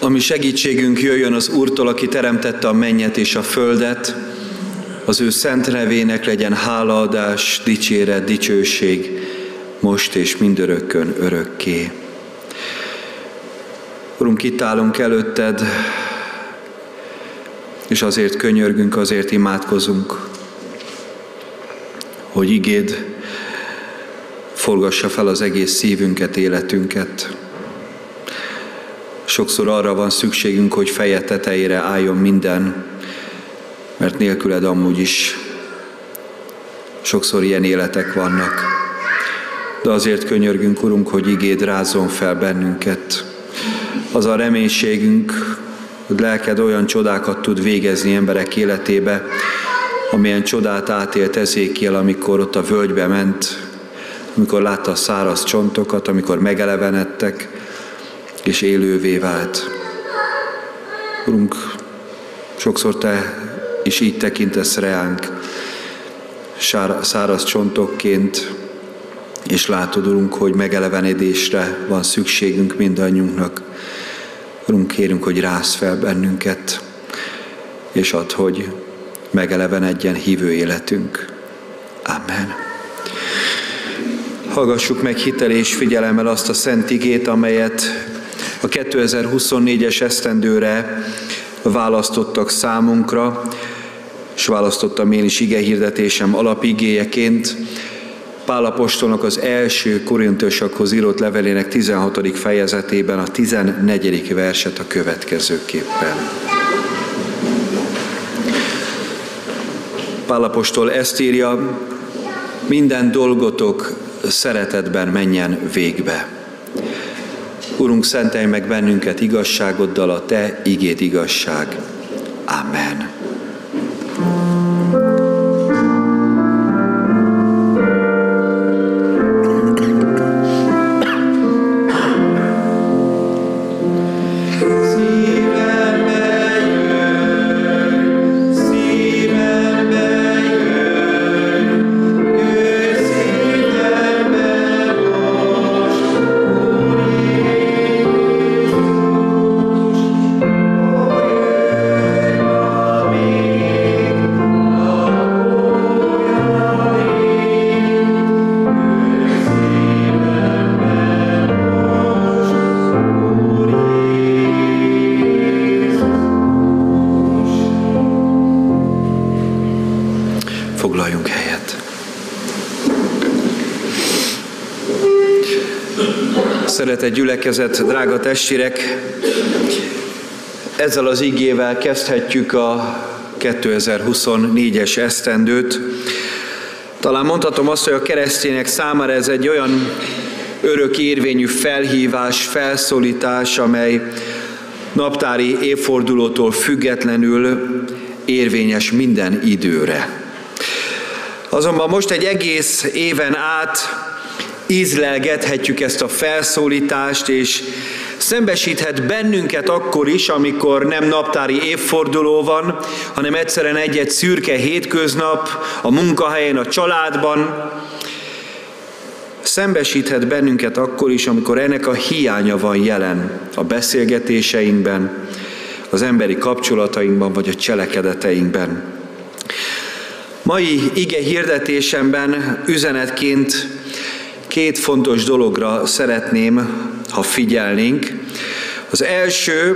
Ami segítségünk jöjjön az Úrtól, aki teremtette a mennyet és a földet, az ő szent nevének legyen hálaadás, dicséret, dicsőség, most és mindörökkön örökké. Urunk, itt állunk előtted, és azért könyörgünk, azért imádkozunk, hogy igéd forgassa fel az egész szívünket, életünket. Sokszor arra van szükségünk, hogy feje tetejére álljon minden, mert nélküled amúgy is sokszor ilyen életek vannak. De azért könyörgünk, Urunk, hogy igéd rázzon fel bennünket. Az a reménységünk, hogy lelked olyan csodákat tud végezni emberek életébe, amilyen csodát átélt Ezékiel, amikor ott a völgybe ment, amikor látta a száraz csontokat, amikor megelevenedtek, és élővé vált. Urunk, sokszor Te is így tekintesz reánk, száraz csontokként, és látod, Urunk, hogy megelevenedésre van szükségünk mindannyiunknak. Urunk, kérünk, hogy rász fel bennünket, és add, hogy megelevenedjen hívő életünk. Amen. Hallgassuk meg hittel és figyelemmel azt a szent igét, amelyet a 2024-es esztendőre választottak számunkra, és választottam én is igehirdetésem alapigéjeként. Pál apostolnak az első Korintusokhoz írott levelének 16. fejezetében a 14. verset a következőképpen. Pál apostol ezt írja: minden dolgotok szeretetben menjen végbe. Urunk, szentelj meg bennünket igazságoddal, a Te igéd igazság. Amen. Foglaljunk helyet. Szeretett gyülekezet, drága testvérek, ezzel az igével kezdhetjük a 2024-es esztendőt. Talán mondhatom azt, hogy a keresztények számára ez egy olyan örök érvényű felhívás, felszólítás, amely naptári évfordulótól függetlenül érvényes minden időre. Azonban most egy egész éven át ízlelgethetjük ezt a felszólítást, és szembesíthet bennünket akkor is, amikor nem naptári évforduló van, hanem egyszerűen egy-egy szürke hétköznap a munkahelyen, a családban. Szembesíthet bennünket akkor is, amikor ennek a hiánya van jelen a beszélgetéseinkben, az emberi kapcsolatainkban, vagy a cselekedeteinkben. Mai ige hirdetésemben üzenetként két fontos dologra szeretném, ha figyelnénk. Az első,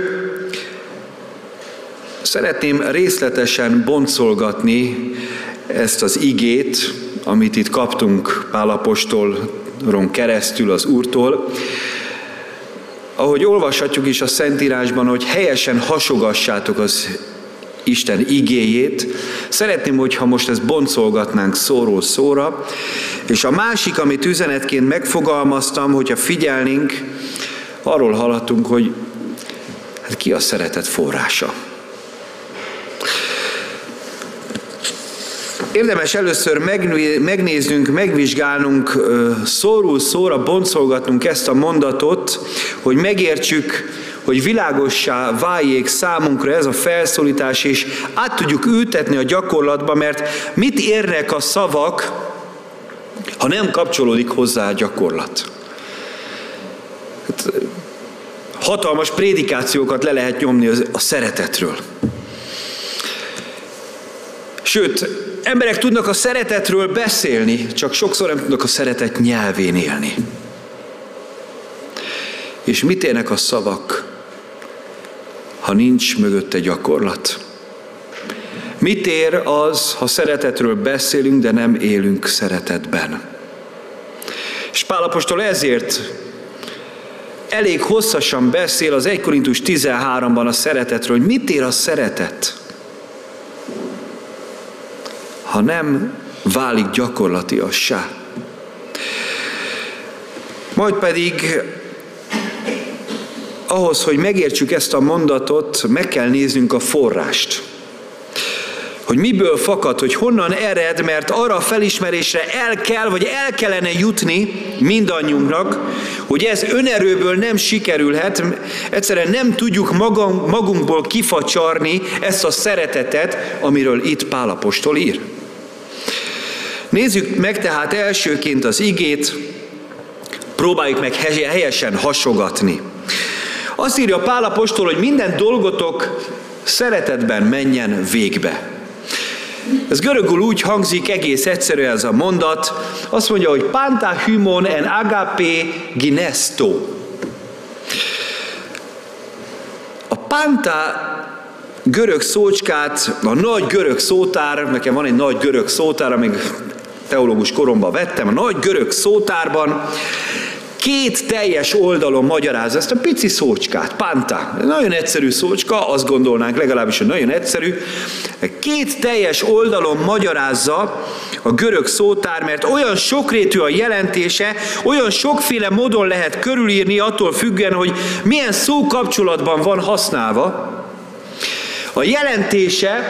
szeretném részletesen boncolgatni ezt az igét, amit itt kaptunk Pál apostolon keresztül az Úrtól. Ahogy olvashatjuk is a Szentírásban, hogy helyesen hasogassátok az Isten igéjét. Szeretném, hogyha most ezt boncolgatnánk szóról szóra. És a másik, amit üzenetként megfogalmaztam, hogyha figyelnénk, arról hallhatunk, hogy hát ki a szeretet forrása. Érdemes először megnéznünk, megvizsgálnunk, szóról szóra boncolgatnunk ezt a mondatot, hogy megértsük, hogy világossá váljék számunkra ez a felszólítás, és át tudjuk ültetni a gyakorlatba, mert mit érnek a szavak, ha nem kapcsolódik hozzá a gyakorlat. hatalmas prédikációkat le lehet nyomni a szeretetről. Sőt, emberek tudnak a szeretetről beszélni, csak sokszor nem tudnak a szeretet nyelvén élni. És mit érnek a szavak, ha nincs mögötte gyakorlat? Mit ér az, ha szeretetről beszélünk, de nem élünk szeretetben? És Pál apostol ezért elég hosszasan beszél az 1 Korintus 13-ban a szeretetről, hogy mit ér a szeretet, ha nem válik gyakorlatiassá. Majd pedig ahhoz, hogy megértsük ezt a mondatot, meg kell néznünk a forrást. Hogy miből fakad, hogy honnan ered, mert arra a felismerésre el kellene jutni mindannyiunknak, hogy ez önerőből nem sikerülhet, egyszerűen nem tudjuk magunkból kifacsarni ezt a szeretetet, amiről itt Pál apostol ír. Nézzük meg tehát elsőként az igét, próbáljuk meg helyesen hasogatni. Azt írja Pál apostol, hogy minden dolgotok szeretetben menjen végbe. Ez görögül úgy hangzik, egész egyszerű ez a mondat. Azt mondja, hogy panta hymon en agape ginesto. A panta görög szócskát, a nagy görög szótár, nekem van egy nagy görög szótár, amíg teológus koromban vettem, a nagy görög szótárban 2 teljes oldalon magyarázza ezt a pici szócskát, panta. Nagyon egyszerű szócska, azt gondolnánk legalábbis, hogy nagyon egyszerű. 2 teljes oldalon magyarázza a görög szótár, mert olyan sokrétű a jelentése, olyan sokféle módon lehet körülírni, attól függően, hogy milyen szókapcsolatban van használva. A jelentése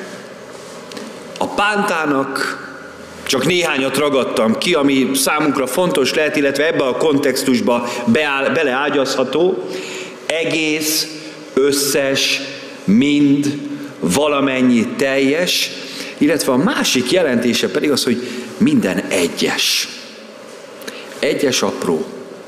a pántának, csak néhányat ragadtam ki, ami számunkra fontos lehet, illetve ebbe a kontextusba beleágyazható. Egész, összes, mind, valamennyi, teljes, illetve a másik jelentése pedig az, hogy minden egyes. Egyes apró.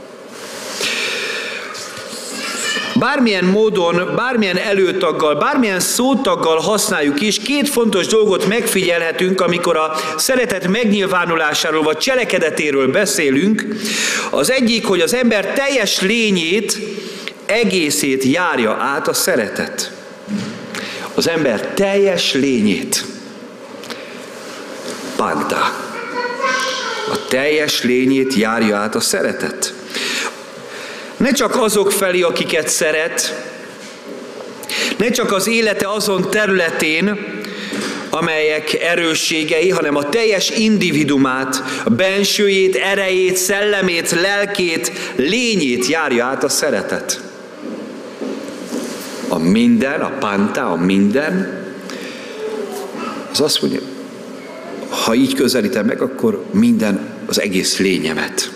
Bármilyen módon, bármilyen előtaggal, bármilyen szótaggal használjuk is, 2 fontos dolgot megfigyelhetünk, amikor a szeretet megnyilvánulásáról vagy cselekedetéről beszélünk. Az egyik, hogy az ember teljes lényét, egészét járja át a szeretet. Az ember teljes lényét. Panta. A teljes lényét járja át a szeretet. Ne csak azok felé, akiket szeret, ne csak az élete azon területén, amelyek erősségei, hanem a teljes individumát, a bensőjét, erejét, szellemét, lelkét, lényét járja át a szeretet. A minden, a panta, a minden, az azt mondja, ha így közelítem meg, akkor minden, az egész lényemet.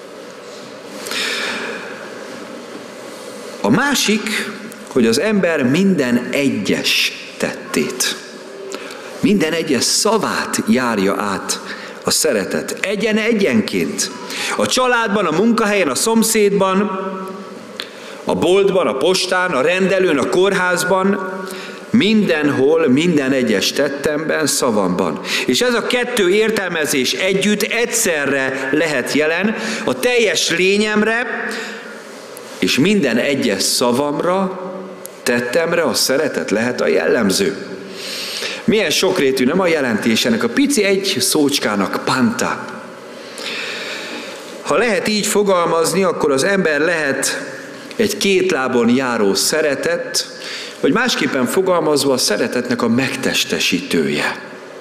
A másik, hogy az ember minden egyes tettét, minden egyes szavát járja át a szeretet. Egyenként. A családban, a munkahelyen, a szomszédban, a boltban, a postán, a rendelőn, a kórházban, mindenhol, minden egyes tettemben, szavamban. És ez a 2 értelmezés együtt egyszerre lehet jelen, a teljes lényemre, és minden egyes szavamra, tettemre a szeretet lehet a jellemző. Milyen sokrétű, nem a jelentés ennek a pici egy szócskának, panta. Ha lehet így fogalmazni, akkor az ember lehet egy 2 lábon járó szeretet, vagy másképpen fogalmazva a szeretetnek a megtestesítője.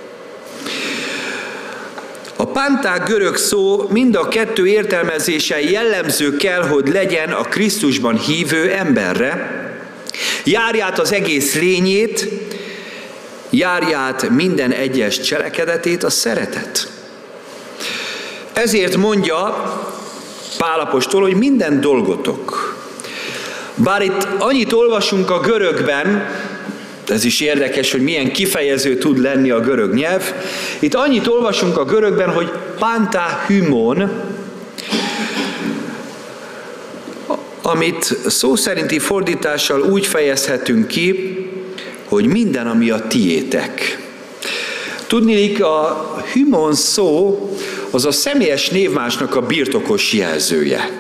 A pánták görög szó mind a 2 értelmezése jellemző kell, hogy legyen a Krisztusban hívő emberre. Járját az egész lényét, járját minden egyes cselekedetét a szeretet. Ezért mondja Pál apostol, hogy minden dolgotok. Bár itt annyit olvasunk a görögben, ez is érdekes, hogy milyen kifejező tud lenni a görög nyelv. Itt annyit olvasunk a görögben, hogy panta hymon, amit szó szerinti fordítással úgy fejezhetünk ki, hogy minden, ami a tiétek. Tudniillik, a hümon szó az a személyes névmásnak a birtokos jelzője.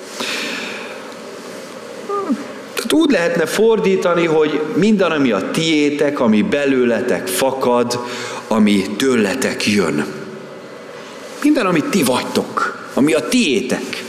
Tehát úgy lehetne fordítani, hogy minden, ami a tiétek, ami belőletek fakad, ami tőletek jön. Minden, amit ti vagytok, ami a tiétek.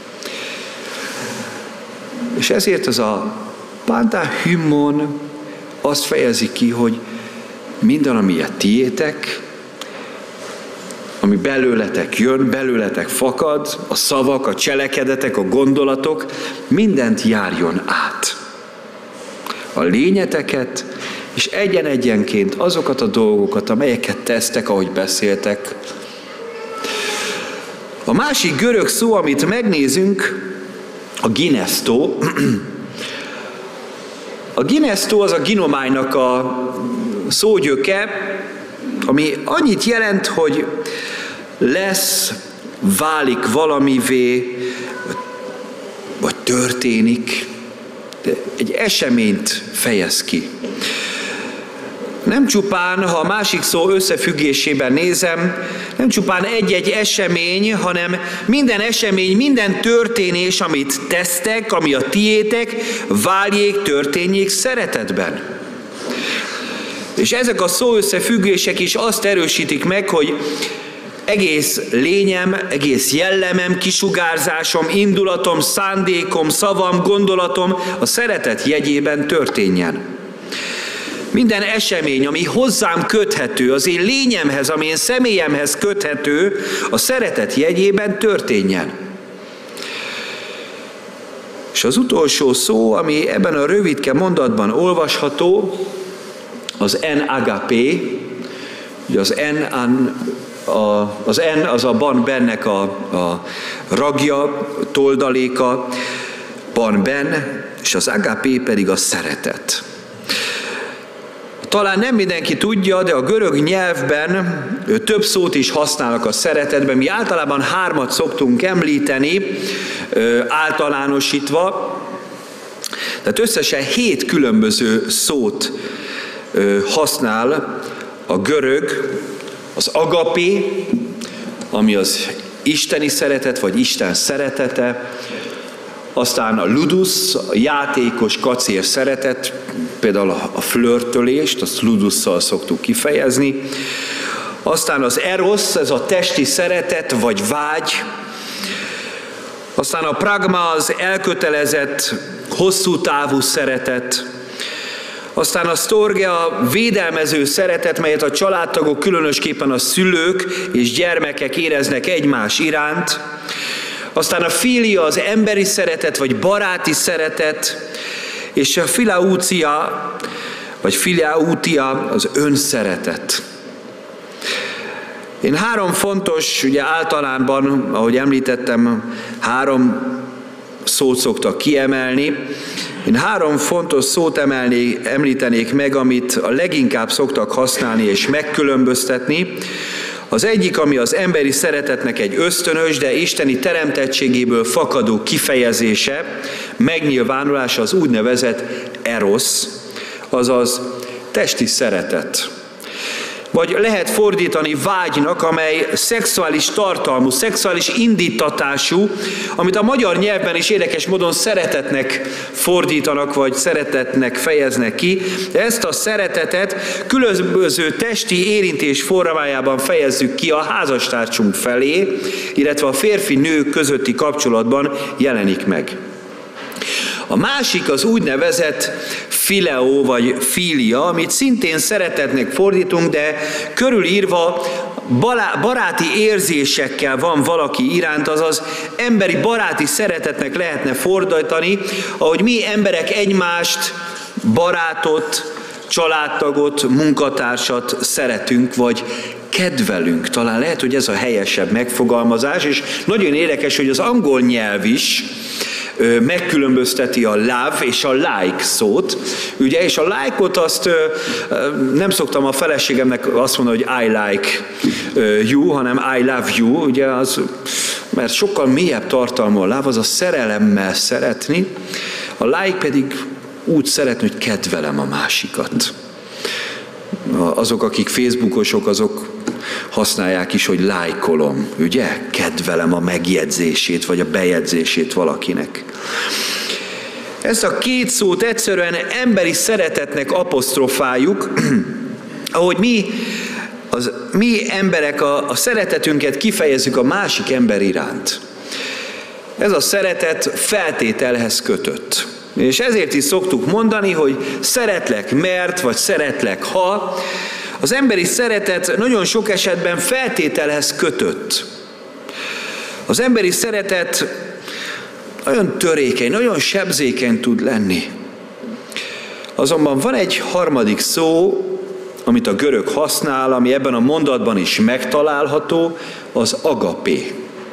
És ezért ez a pantahymon azt fejezi ki, hogy minden, ami a tiétek, ami belőletek jön, belőletek fakad, a szavak, a cselekedetek, a gondolatok, mindent járjon át. A lényeteket, és egyen-egyenként azokat a dolgokat, amelyeket tesztek, ahogy beszéltek. A másik görög szó, amit megnézünk, a ginesztó. A ginesztó az a ginománynak a szógyöke, ami annyit jelent, hogy lesz, válik valamivé, vagy történik, de egy eseményt fejez ki. Nem csupán, ha a másik szó összefüggésében nézem, nem csupán egy-egy esemény, hanem minden esemény, minden történés, amit tesztek, ami a tiétek, váljék, történjék szeretetben. És ezek a szó összefüggések is azt erősítik meg, hogy egész lényem, egész jellemem, kisugárzásom, indulatom, szándékom, szavam, gondolatom a szeretet jegyében történjen. Minden esemény, ami hozzám köthető, az én lényemhez, ami én személyemhez köthető, a szeretet jegyében történjen. És az utolsó szó, ami ebben a rövidke mondatban olvasható, az en agapé, ugye az en az a ban bennek a ragja, toldaléka, ban ben, és az agapé pedig a szeretet. Talán nem mindenki tudja, de a görög nyelvben több szót is használnak a szeretetben. Mi általában 3 szoktunk említeni, általánosítva. Tehát összesen 7 különböző szót használ a görög, az agapé, ami az isteni szeretet, vagy Isten szeretete, aztán a ludus, a játékos, kacér szeretet, például a flörtölést, azt ludusszal szoktuk kifejezni. Aztán az eros, ez a testi szeretet, vagy vágy. Aztán a pragma, az elkötelezett, hosszú távú szeretet. Aztán a storge, a védelmező szeretet, melyet a családtagok, különösképpen a szülők és gyermekek éreznek egymás iránt. Aztán a filia, az emberi szeretet, vagy baráti szeretet, és a filaúcia, vagy filiautia, az önszeretet. Én 3 fontos, ugye általánban, ahogy említettem, 3 szót szoktak kiemelni. Én 3 fontos szót említenék meg, amit a leginkább szoktak használni és megkülönböztetni. Az egyik, ami az emberi szeretetnek egy ösztönös, de isteni teremtettségéből fakadó kifejezése, megnyilvánulása, az úgynevezett eros, azaz testi szeretet. Vagy lehet fordítani vágynak, amely szexuális tartalmú, szexuális indítatású, amit a magyar nyelvben is érdekes módon szeretetnek fordítanak, vagy szeretetnek fejeznek ki. De ezt a szeretetet különböző testi érintés formájában fejezzük ki a házastársunk felé, illetve a férfi-nő közötti kapcsolatban jelenik meg. A másik az úgynevezett fileo vagy filia, amit szintén szeretetnek fordítunk, de körülírva baráti érzésekkel van valaki iránt, azaz emberi baráti szeretetnek lehetne fordítani, ahogy mi emberek egymást, barátot, családtagot, munkatársat szeretünk, vagy kedvelünk. Talán lehet, hogy ez a helyesebb megfogalmazás, és nagyon érdekes, hogy az angol nyelv is megkülönbözteti a love és a like szót, ugye, és a like-ot azt nem szoktam a feleségemnek azt mondani, hogy I like you, hanem I love you, ugye, az mert sokkal mélyebb tartalma a love, az a szerelemmel szeretni, a like pedig úgy szeretni, hogy kedvelem a másikat. Azok, akik Facebookosok, azok használják is, hogy lájkolom, ugye? Kedvelem a megjegyzését, vagy a bejegyzését valakinek. Ezt a két szót egyszerűen emberi szeretetnek apostrofáljuk, ahogy mi emberek a szeretetünket kifejezzük a másik ember iránt. Ez a szeretet feltételhez kötött. És ezért is szoktuk mondani, hogy szeretlek mert, vagy szeretlek ha. Az emberi szeretet nagyon sok esetben feltételhez kötött. Az emberi szeretet nagyon törékeny, nagyon sebzékeny tud lenni. Azonban van egy harmadik szó, amit a görög használ, ami ebben a mondatban is megtalálható, az agapé.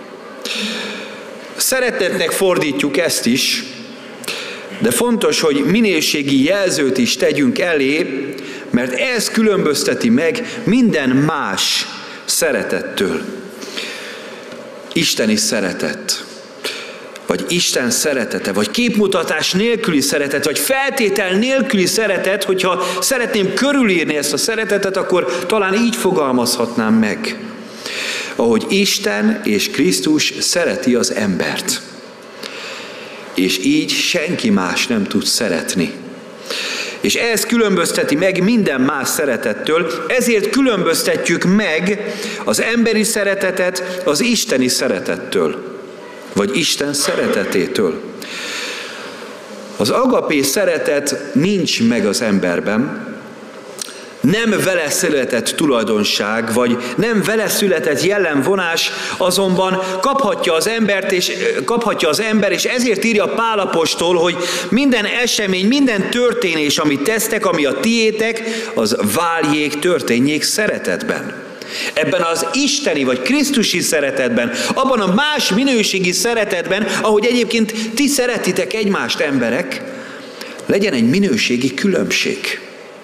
Szeretetnek fordítjuk ezt is, de fontos, hogy minőségi jelzőt is tegyünk elé, mert ez különbözteti meg minden más szeretettől. Isteni szeretet, vagy Isten szeretete, vagy képmutatás nélküli szeretet, vagy feltétel nélküli szeretet, hogyha szeretném körülírni ezt a szeretetet, akkor talán így fogalmazhatnám meg. Ahogy Isten és Krisztus szereti az embert. És így senki más nem tud szeretni. És ez különbözteti meg minden más szeretettől, ezért különböztetjük meg az emberi szeretetet az isteni szeretettől, vagy Isten szeretetétől. Az agapé szeretet nincs meg az emberben, nem vele született tulajdonság, vagy nem vele született jellemvonás, azonban kaphatja az ember, és ezért írja Pál apostol, hogy minden esemény, minden történés, amit tesztek, ami a tiétek, az váljék, történjék szeretetben. Ebben az isteni vagy krisztusi szeretetben, abban a más minőségi szeretetben, ahogy egyébként ti szeretitek egymást, emberek, legyen egy minőségi különbség.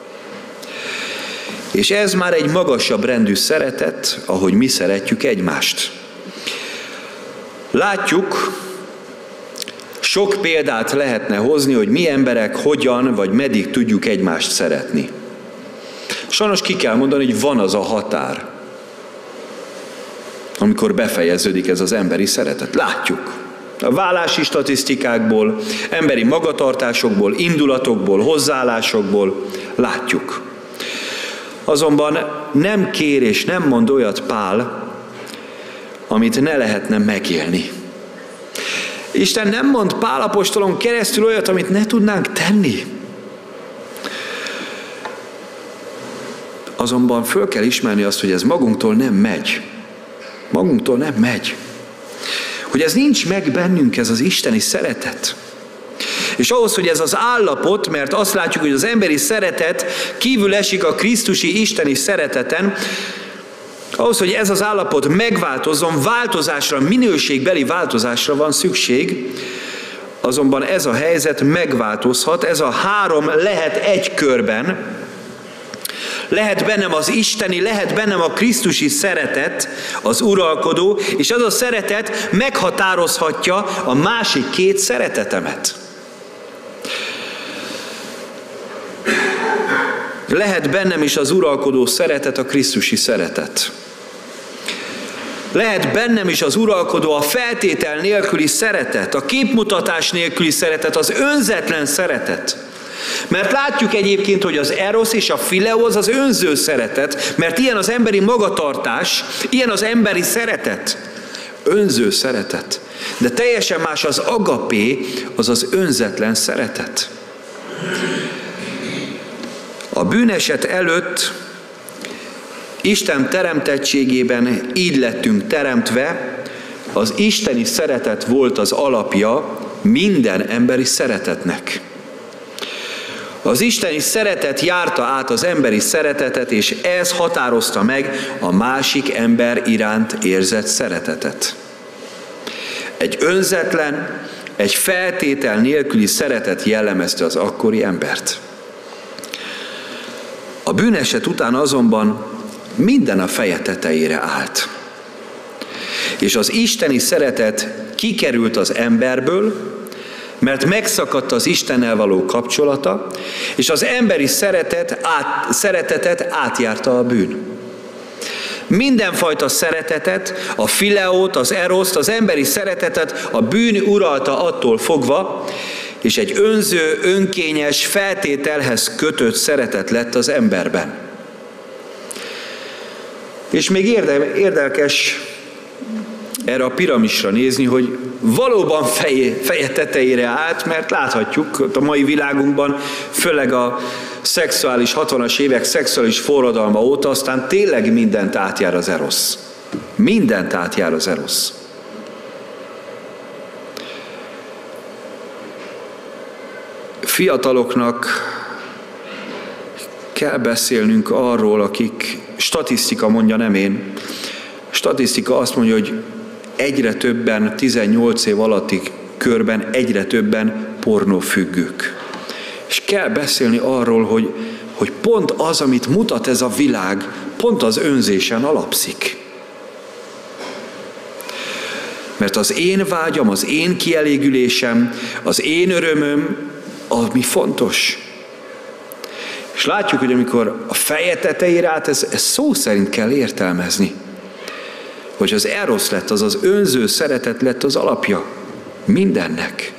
És ez már egy magasabb rendű szeretet, ahogy mi szeretjük egymást. Látjuk, sok példát lehetne hozni, hogy mi emberek hogyan vagy meddig tudjuk egymást szeretni. Sajnos ki kell mondani, hogy van az a határ, amikor befejeződik ez az emberi szeretet. Látjuk. A vállási statisztikákból, emberi magatartásokból, indulatokból, hozzáállásokból látjuk. Azonban nem kér és nem mond olyat Pál, amit ne lehetne megélni. Isten nem mond Pál apostolon keresztül olyat, amit ne tudnánk tenni. Azonban föl kell ismerni azt, hogy ez magunktól nem megy. Magunktól nem megy. Hogy ez nincs meg bennünk, ez az isteni szeretet. És ahhoz, hogy ez az állapot, mert azt látjuk, hogy az emberi szeretet kívül esik a krisztusi isteni szereteten, ahhoz, hogy ez az állapot megváltozzon, változásra, minőségbeli változásra van szükség, azonban ez a helyzet megváltozhat, ez a három lehet egy körben, lehet bennem az isteni, lehet bennem a krisztusi szeretet, az uralkodó, és az a szeretet meghatározhatja a másik két szeretetemet. Lehet bennem is az uralkodó szeretet, a krisztusi szeretet. Lehet bennem is az uralkodó, a feltétel nélküli szeretet, a képmutatás nélküli szeretet, az önzetlen szeretet. Mert látjuk egyébként, hogy az erosz és a fileo az önző szeretet, mert ilyen az emberi magatartás, ilyen az emberi szeretet. Önző szeretet. De teljesen más az agapé, az az önzetlen szeretet. A bűneset előtt Isten teremtettségében így lettünk teremtve, az isteni szeretet volt az alapja minden emberi szeretetnek. Az isteni szeretet járta át az emberi szeretetet, és ez határozta meg a másik ember iránt érzett szeretetet. Egy önzetlen, egy feltétel nélküli szeretet jellemezte az akkori embert. A bűneset után azonban minden a feje tetejére állt. És az isteni szeretet kikerült az emberből, mert megszakadt az Istennel való kapcsolata, és az emberi szeretetet átjárta a bűn. Mindenfajta szeretetet, a fileót, az eroszt, az emberi szeretetet a bűn uralta attól fogva, és egy önző, önkényes, feltételhez kötött szeretet lett az emberben. És még érdekes erre a piramisra nézni, hogy valóban feje tetejére állt, mert láthatjuk a mai világunkban, főleg a 60-as évek szexuális forradalma óta, aztán tényleg mindent átjár az erosz. Mindent átjár az erosz. Fiataloknak kell beszélnünk arról, akik, statisztika mondja, nem én, statisztika azt mondja, hogy egyre többen, 18 év alatti körben egyre többen pornófüggők. És kell beszélni arról, hogy pont az, amit mutat ez a világ, pont az önzésen alapszik. Mert az én vágyam, az én kielégülésem, az én örömöm, ami fontos. És látjuk, hogy amikor a feje tetejére állt, ez szó szerint kell értelmezni. Hogy az erosz lett, az önző szeretet lett az alapja mindennek.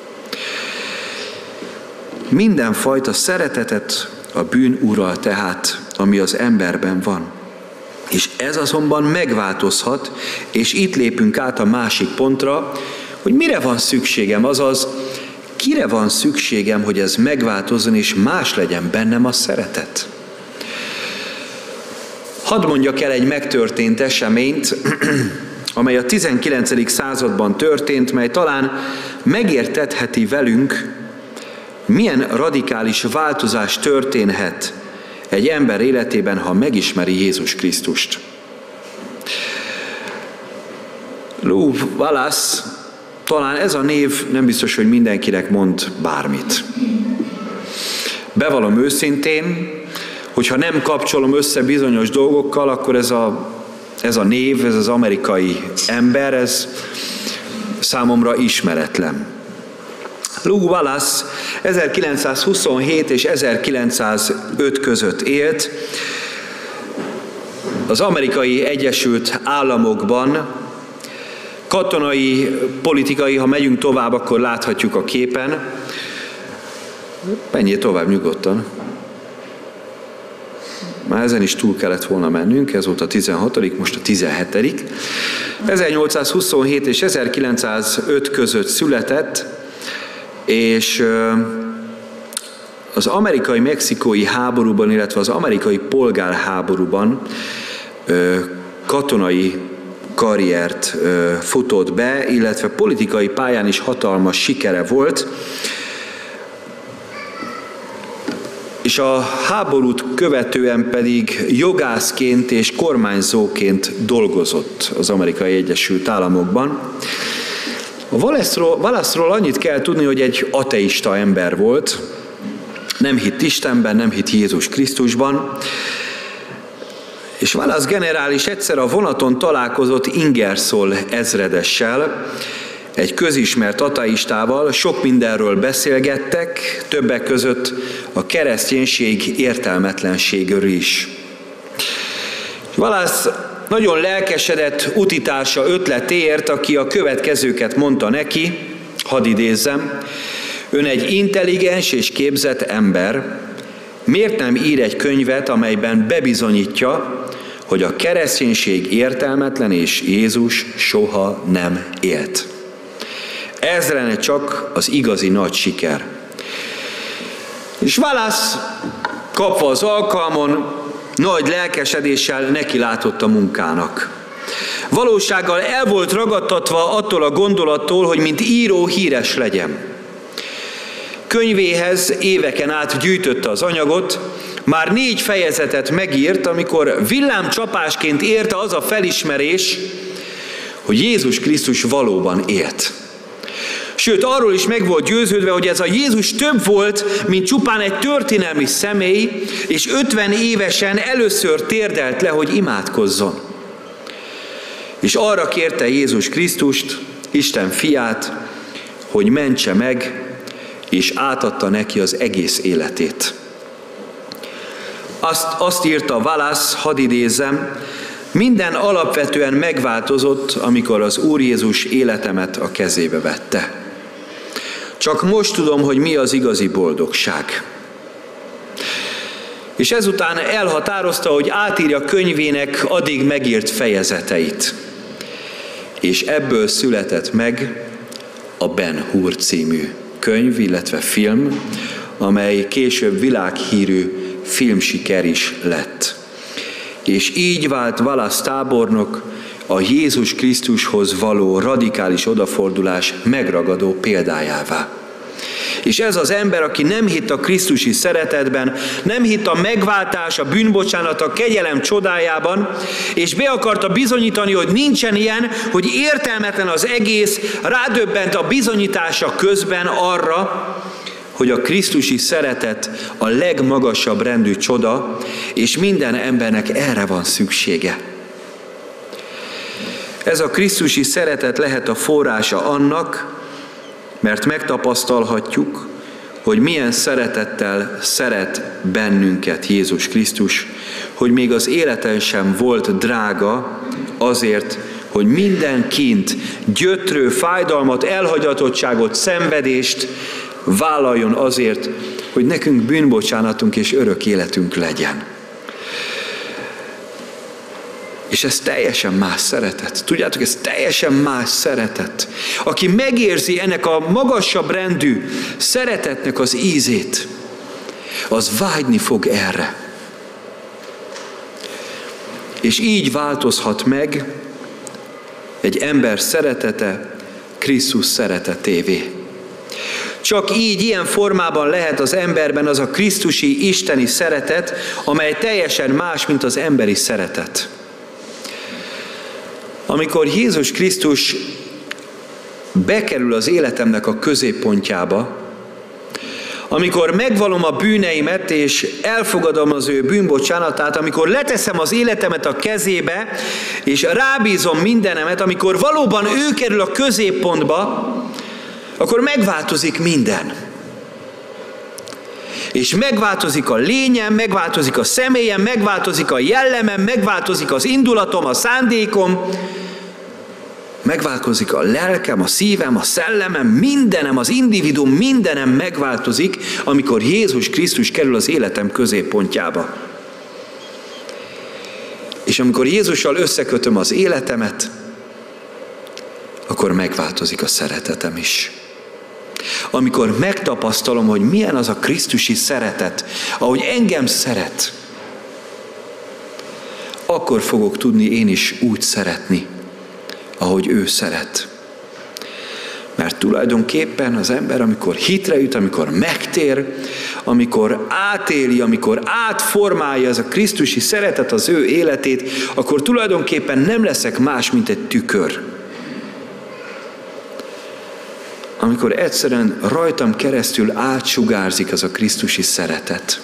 Mindenfajta szeretetet a bűn ural tehát, ami az emberben van. És ez azonban megváltozhat, és itt lépünk át a másik pontra, hogy mire van szükségem, azaz kire van szükségem, hogy ez megváltozzon, és más legyen bennem a szeretet. Hadd mondjak el egy megtörtént eseményt, amely a 19. században történt, mely talán megértetheti velünk, milyen radikális változás történhet egy ember életében, ha megismeri Jézus Krisztust. Lew Wallace, talán ez a név nem biztos, hogy mindenkinek mond bármit. Bevallom őszintén, hogyha nem kapcsolom össze bizonyos dolgokkal, akkor ez a név, ez az amerikai ember, ez számomra ismeretlen. Lew Wallace 1927 és 1905 között élt. Az Amerikai Egyesült Államokban katonai, politikai, ha megyünk tovább, akkor láthatjuk a képen. Menjél tovább nyugodtan. Már ezen is túl kellett volna mennünk, ez volt a 16., most a 17. 1827 és 1905 között született, és az amerikai-mexikói háborúban, illetve az amerikai polgárháborúban katonai karriert futott be, illetve politikai pályán is hatalmas sikere volt, és a háborút követően pedig jogászként és kormányzóként dolgozott az Amerikai Egyesült Államokban. A Wallace-ról annyit kell tudni, hogy egy ateista ember volt, nem hitt Istenben, nem hitt Jézus Krisztusban, és Wallace generális egyszer a vonaton találkozott Ingersoll ezredessel, egy közismert ateistával, sok mindenről beszélgettek, többek között a kereszténység értelmetlenségről is. Wallace nagyon lelkesedett utitársa ötletéért, aki a következőket mondta neki, hadd idézzem: ön egy intelligens és képzett ember, miért nem ír egy könyvet, amelyben bebizonyítja, hogy a kereszténység értelmetlen és Jézus soha nem élt. Ez lenne csak az igazi nagy siker. És Wallace, kapva az alkalmon, nagy lelkesedéssel nekilátott a munkának. Valósággal el volt ragadtatva attól a gondolattól, hogy mint író híres legyen. Könyvéhez éveken át gyűjtötte az anyagot, már 4 fejezetet megírt, amikor villámcsapásként érte az a felismerés, hogy Jézus Krisztus valóban élt. Sőt, arról is meg volt győződve, hogy ez a Jézus több volt, mint csupán egy történelmi személy, és 50 évesen először térdelt le, hogy imádkozzon. És arra kérte Jézus Krisztust, Isten fiát, hogy mentse meg, és átadta neki az egész életét. Azt írta Wallace, hadd idézzem, minden alapvetően megváltozott, amikor az Úr Jézus életemet a kezébe vette. Csak most tudom, hogy mi az igazi boldogság. És ezután elhatározta, hogy átírja könyvének addig megírt fejezeteit. És ebből született meg a Ben Hur című könyv, illetve film, amely később világhírű filmsiker is lett. És így vált Wallace tábornok a Jézus Krisztushoz való radikális odafordulás megragadó példájává. És ez az ember, aki nem hitt a krisztusi szeretetben, nem hitt a megváltás, a bűnbocsánat, a kegyelem csodájában, és be akarta bizonyítani, hogy nincsen ilyen, hogy értelmetlen az egész, rádöbbent a bizonyítása közben arra, hogy a krisztusi szeretet a legmagasabb rendű csoda, és minden embernek erre van szüksége. Ez a krisztusi szeretet lehet a forrása annak, mert megtapasztalhatjuk, hogy milyen szeretettel szeret bennünket Jézus Krisztus, hogy még az életen sem volt drága azért, hogy minden kint gyötrő fájdalmat, elhagyatottságot, szenvedést vállaljon azért, hogy nekünk bűnbocsánatunk és örök életünk legyen. És ez teljesen más szeretet. Tudjátok, ez teljesen más szeretet. Aki megérzi ennek a magasabb rendű szeretetnek az ízét, az vágyni fog erre. És így változhat meg egy ember szeretete Krisztus szeretetévé. Csak így, ilyen formában lehet az emberben az a krisztusi, isteni szeretet, amely teljesen más, mint az emberi szeretet. Amikor Jézus Krisztus bekerül az életemnek a középpontjába, amikor megvallom a bűneimet, és elfogadom az ő bűnbocsánatát, amikor leteszem az életemet a kezébe, és rábízom mindenemet, amikor valóban ő kerül a középpontba, akkor megváltozik minden. És megváltozik a lényem, megváltozik a személyem, megváltozik a jellemem, megváltozik az indulatom, a szándékom, megváltozik a lelkem, a szívem, a szellemem, mindenem, az individuum, mindenem megváltozik, amikor Jézus Krisztus kerül az életem középpontjába. És amikor Jézussal összekötöm az életemet, akkor megváltozik a szeretetem is. Amikor megtapasztalom, hogy milyen az a krisztusi szeretet, ahogy engem szeret, akkor fogok tudni én is úgy szeretni, ahogy ő szeret. Mert tulajdonképpen az ember, amikor hitre jut, amikor megtér, amikor átéli, amikor átformálja ez a krisztusi szeretet az ő életét, akkor tulajdonképpen nem leszek más, mint egy tükör. Amikor egyszerűen rajtam keresztül átsugárzik az a krisztusi szeretet.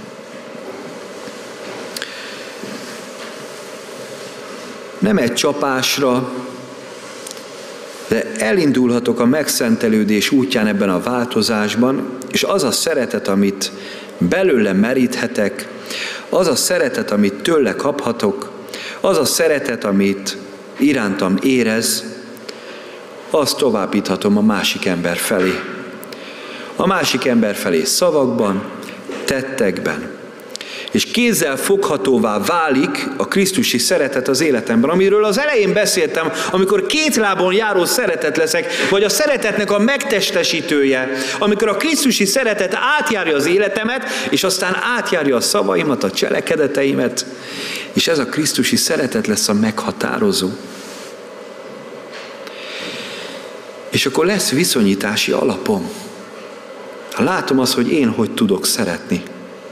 Nem egy csapásra, de elindulhatok a megszentelődés útján ebben a változásban, és az a szeretet, amit belőle meríthetek, az a szeretet, amit tőle kaphatok, az a szeretet, amit irántam érez, azt továbbíthatom a másik ember felé. A másik ember felé szavakban, tettekben. És kézzel foghatóvá válik a krisztusi szeretet az életemben, amiről az elején beszéltem, amikor két lábon járó szeretet leszek, vagy a szeretetnek a megtestesítője, amikor a krisztusi szeretet átjárja az életemet, és aztán átjárja a szavaimat, a cselekedeteimet, és ez a krisztusi szeretet lesz a meghatározó. És akkor lesz viszonyítási alapom. Látom azt, hogy én hogy tudok szeretni.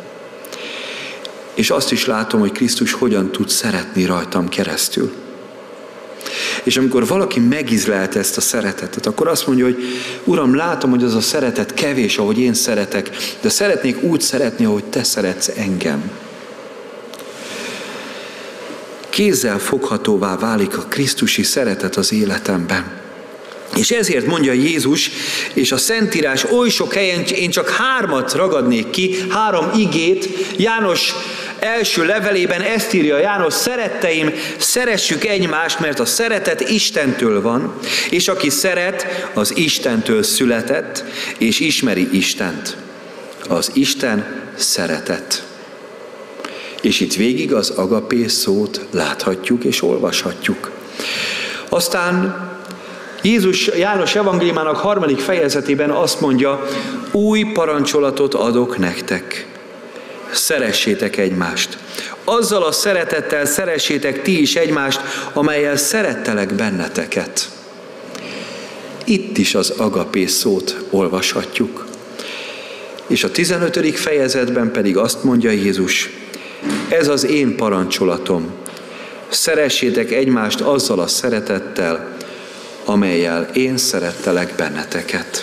És azt is látom, hogy Krisztus hogyan tud szeretni rajtam keresztül. És amikor valaki megízlelte ezt a szeretetet, akkor azt mondja, hogy Uram, látom, hogy az a szeretet kevés, ahogy én szeretek, de szeretnék úgy szeretni, ahogy te szeretsz engem. kézzel foghatóvá válik a krisztusi szeretet az életemben. És ezért mondja Jézus, és a Szentírás oly sok helyen, én csak 3 ragadnék ki, 3 igét. János első levelében ezt írja János: szeretteim, szeressük egymást, mert a szeretet Istentől van, és aki szeret, az Istentől született, és ismeri Istent. Az Isten szeretet. És itt végig az agapé szót láthatjuk és olvashatjuk. Aztán János evangéliumának 3. fejezetében azt mondja: új parancsolatot adok nektek. Szeressétek egymást. Azzal a szeretettel szeressétek ti is egymást, amellyel szerettelek benneteket. Itt is az agapé szót olvashatjuk. És a 15. fejezetben pedig azt mondja Jézus: ez az én parancsolatom. Szeressétek egymást azzal a szeretettel, amellyel én szerettelek benneteket.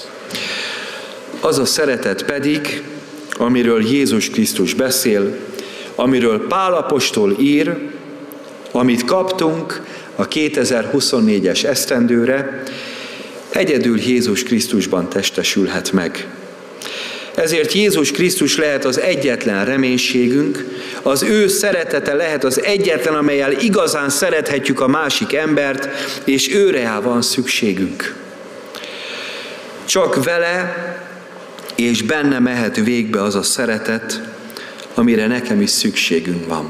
Az a szeretet pedig, amiről Jézus Krisztus beszél, amiről Pál apostol ír, amit kaptunk a 2024-es esztendőre, egyedül Jézus Krisztusban testesülhet meg. Ezért Jézus Krisztus lehet az egyetlen reménységünk, az ő szeretete lehet az egyetlen, amellyel igazán szerethetjük a másik embert, és őre van szükségünk. Csak vele és benne mehet végbe az a szeretet, amire nekem is szükségünk van.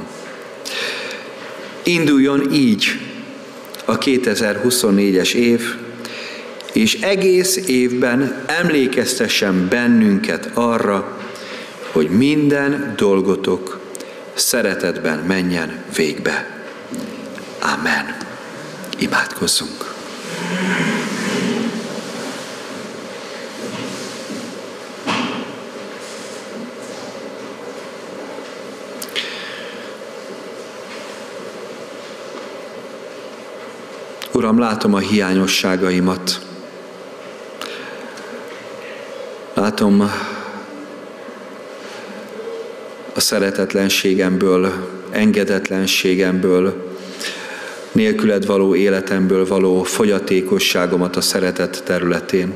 Induljon így a 2024-es év, és egész évben emlékeztessen bennünket arra, hogy minden dolgotok szeretetben menjen végbe. Amen. Imádkozzunk. Uram, látom a hiányosságaimat. Látom a szeretetlenségemből, engedetlenségemből, nélküled való életemből való fogyatékosságomat a szeretet területén.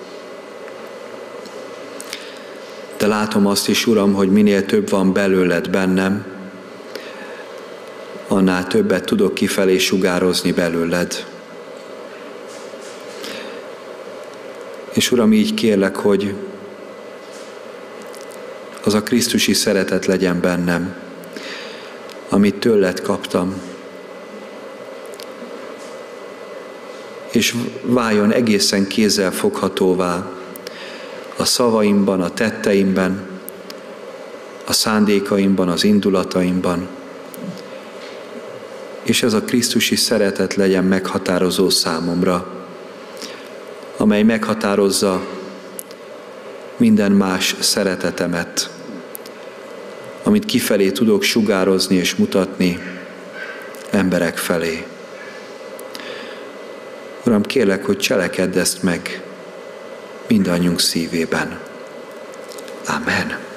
De látom azt is, Uram, hogy minél több van belőled bennem, annál többet tudok kifelé sugározni belőled. És Uram, így kérlek, hogy az a krisztusi szeretet legyen bennem, amit tőled kaptam, és váljon egészen kézzel foghatóvá a szavaimban, a tetteimben, a szándékaimban, az indulataimban, és ez a krisztusi szeretet legyen meghatározó számomra, amely meghatározza minden más szeretetemet, amit kifelé tudok sugározni és mutatni emberek felé. Uram, kérlek, hogy cselekedj ezt meg mindannyiunk szívében. Amen.